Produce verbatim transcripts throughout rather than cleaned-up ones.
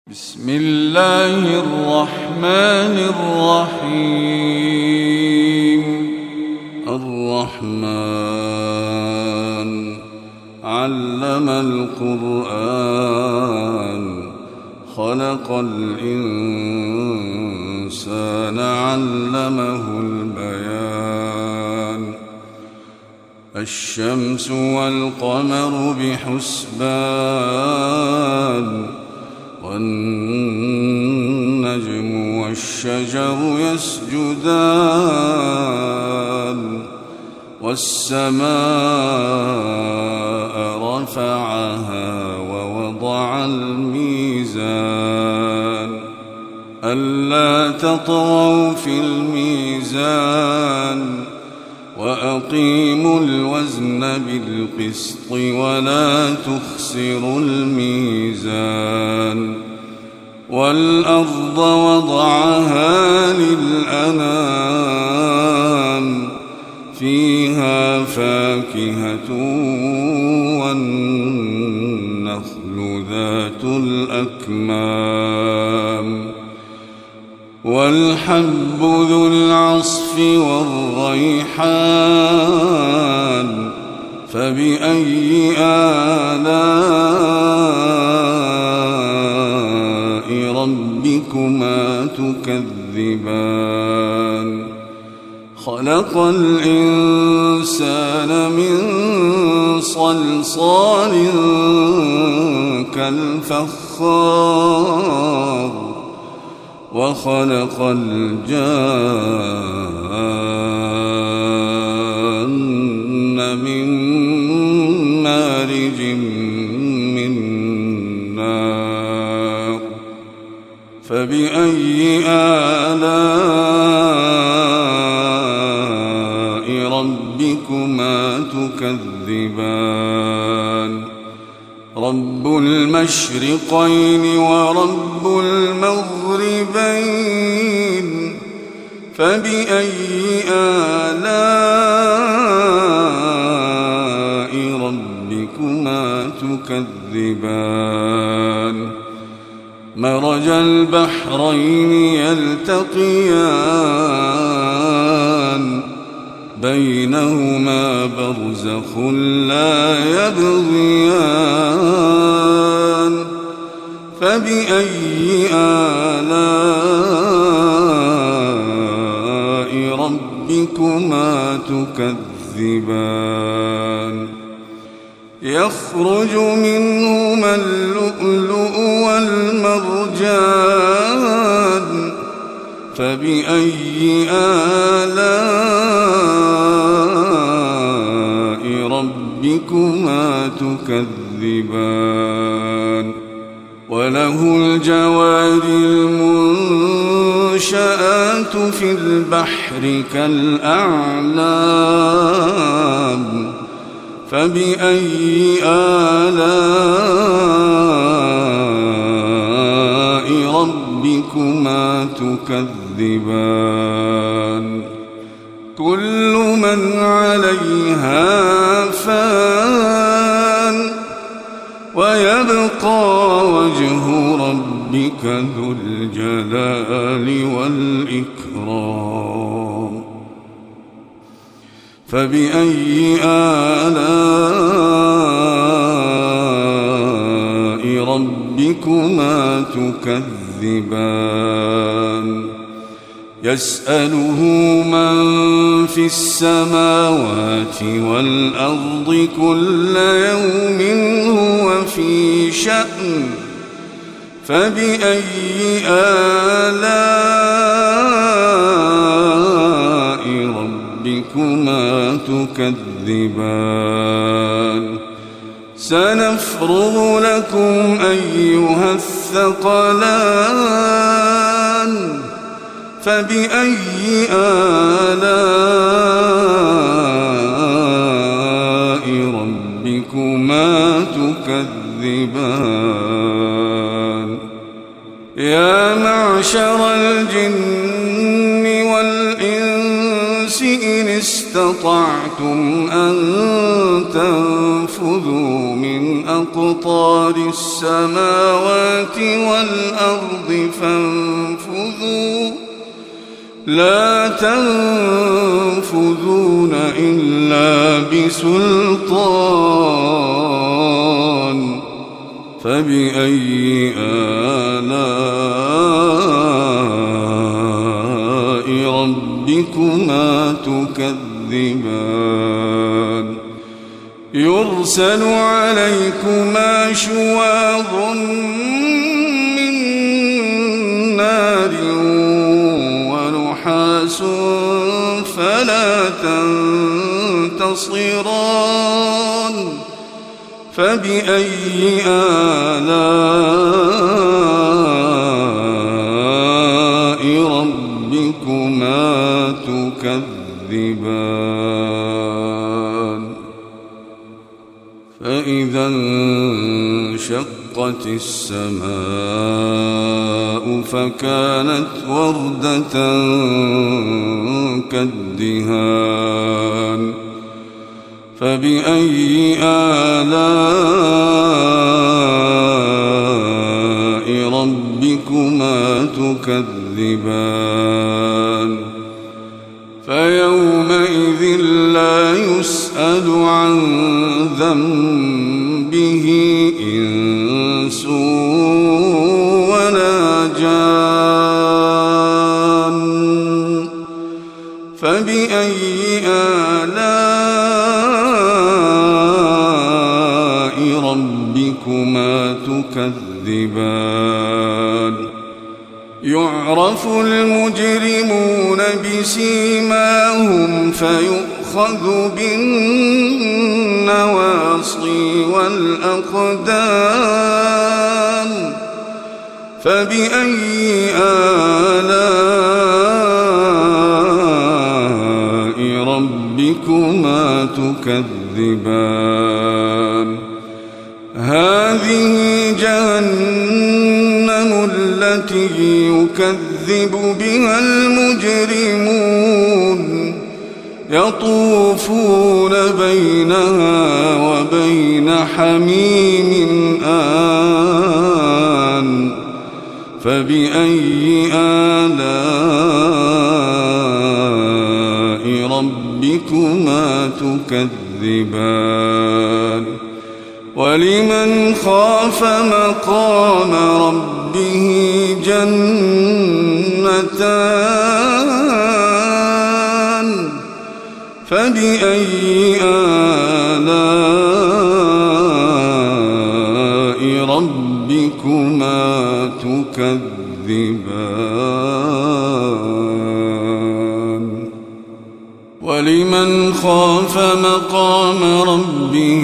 بسم الله الرحمن الرحيم. الرحمن علم القرآن خلق الإنسان علمه البيان. الشمس والقمر بحسبان والنجم والشجر يسجدان والسماء رفعها ووضع الميزان ألا تطغوا في الميزان وأقيموا الوزن بالقسط ولا تخسروا الميزان. والأرض وضعها للأنام فيها فاكهة والنخل ذات الأكمام والحب ذو العصف والريحان فبأي آلاء ربكما تكذبان. خلق الإنسان من صلصال كالفخار وخلق الجان من مارج من نار فبأي آلاء ربكما تكذبان. رب المشرقين ورب المغربين فبأي آلاء ربكما تكذبان. مرج البحرين يلتقيان بينهما برزخ لا يبغيان فبأي آلاء ربكما تكذبان. يخرج منهما اللؤلؤ والمرجان فبأي آلاء ربكما تكذبان. وله الجوار المنشآت في البحر كالأعلام فبأي آلاء ربكما تكذبان. كل من عليها فان ويبقى وجه ربك ذو الجلال والإكرام فبأي آلاء ربكما تكذبان. يسأله من في السماوات والأرض كل يوم هو في شأن فبأي آلاء ربكما تكذبان. سنفرغ لكم أيها الثقلان فبأي آلاء ربكما تكذبان. يا معشر الجن والإنس إن استطعتم أن تنفذوا تنفذوا من أقطار السماوات والأرض فانفذوا لا تنفذون إلا بسلطان فبأي آلاء ربكما تكذبان يرسل عليكما شواظ من نار ونحاس فلا تنتصران فبأي آلاء ربكما تكذبان فإذا انشقت السماء فكانت وردة كالدهان فبأي آلاء ربكما تكذبان فيومئذ لا يسأل عن ذنبه إنس ولا جان فبأي آلاء ربكما تكذبان يعرف المجرمون بسيماهم فيؤخذ بالنواصي والأقدام فبأي آلاء ربكما تكذبان هذه جهنم التي يكذب بها المجرمون يطوفون بينها وبين حميم آن فبأي آلاء ربكما تكذبان ولمن خاف مقام ربه جنتان فبأي آلاء ربكما تكذبان ولمن خاف مقام ربه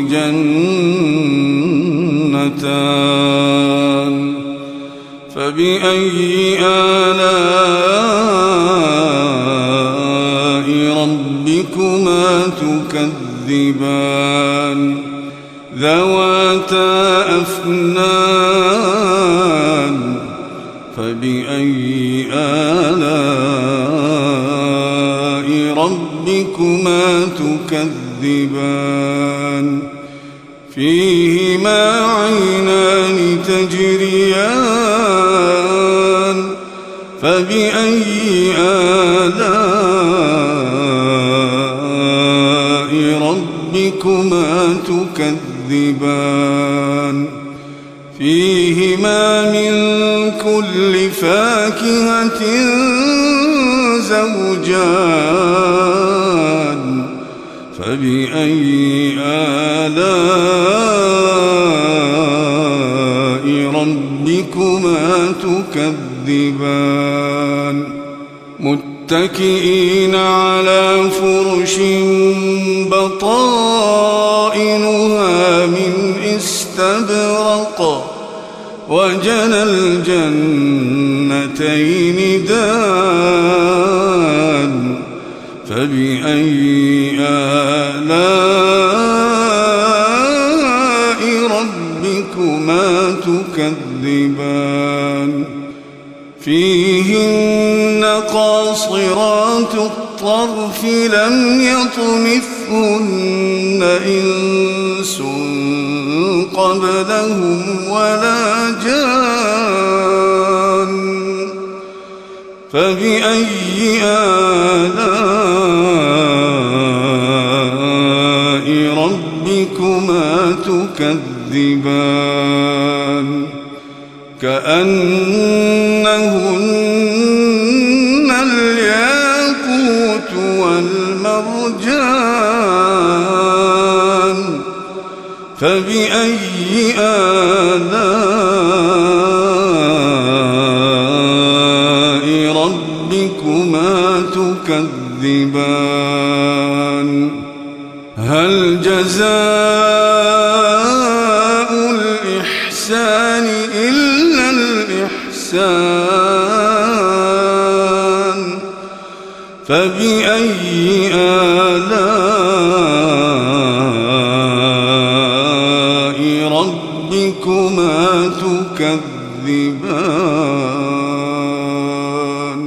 جنتان فبأي آلاء ربكما تكذبان ذواتا أفنان فبأي آلاء ربكما تكذبان فيهما عينان تجريان فبأي آلاء ربكما تكذبان فيهما من كل فاكهة زوجان فبأي آلاء ربكما تكذبان متكئين على فرش بطائنها من استبرق وجنى الجنتين دان فبأي آلاء ربكما تكذبان فيهن قاصرات الطرف لم يطمثهن إنس قبلهم ولا جان فبأي آلاء ربكما تكذبان كأنهن الياقوت والمرجان فبأي آلاء ربكما تكذبان هل جزاء الإحسان إلا الإحسان فبأي آلاء ربكما تكذبان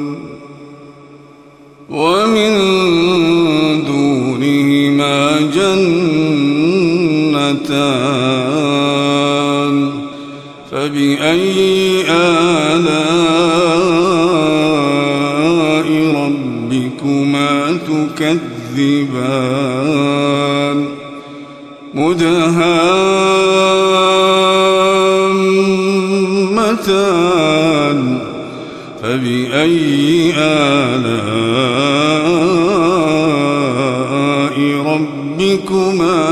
ومن دونهما جنتان فبأي آلاء ربكما تكذبان مدهامتان فبأي آلاء ربكما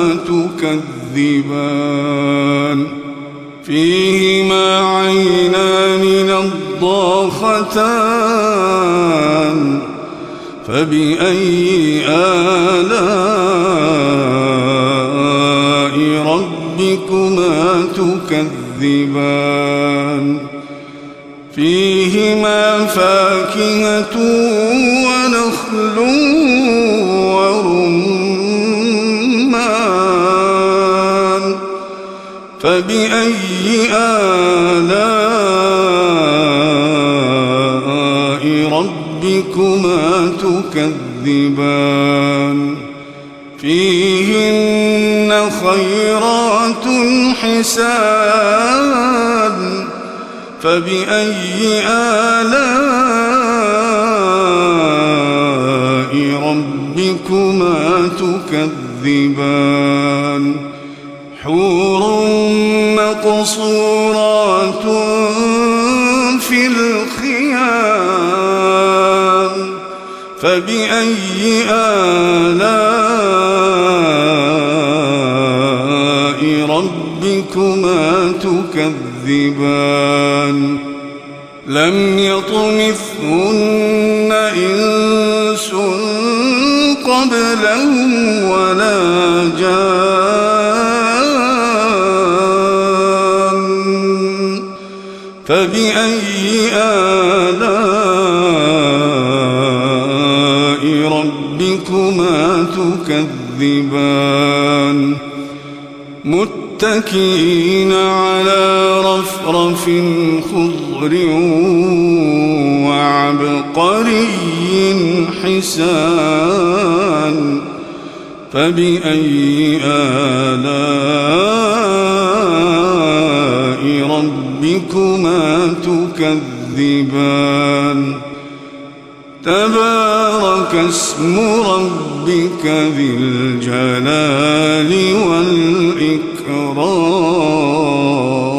تكذبان فيهما عينان نضاختان فبأي آلاء ربكما تكذبان فيهما فاكهة ونخل ورمان فبأي آلاء ربكما تكذبان فيهن خيرات حسان فبأي آلاء ربكما تكذبان حور مقصورات في الخيام فبأي آلاء ربكما تكذبان لم يطمثهن إنس قبلهم ولا جان فبأي آلاء ربكما تكذبان متكئين على رفرف خضر وعبقري حسان فبأي آلاء ربكما تكذبان تبارك اسم ربك ذي الجلال والإكرام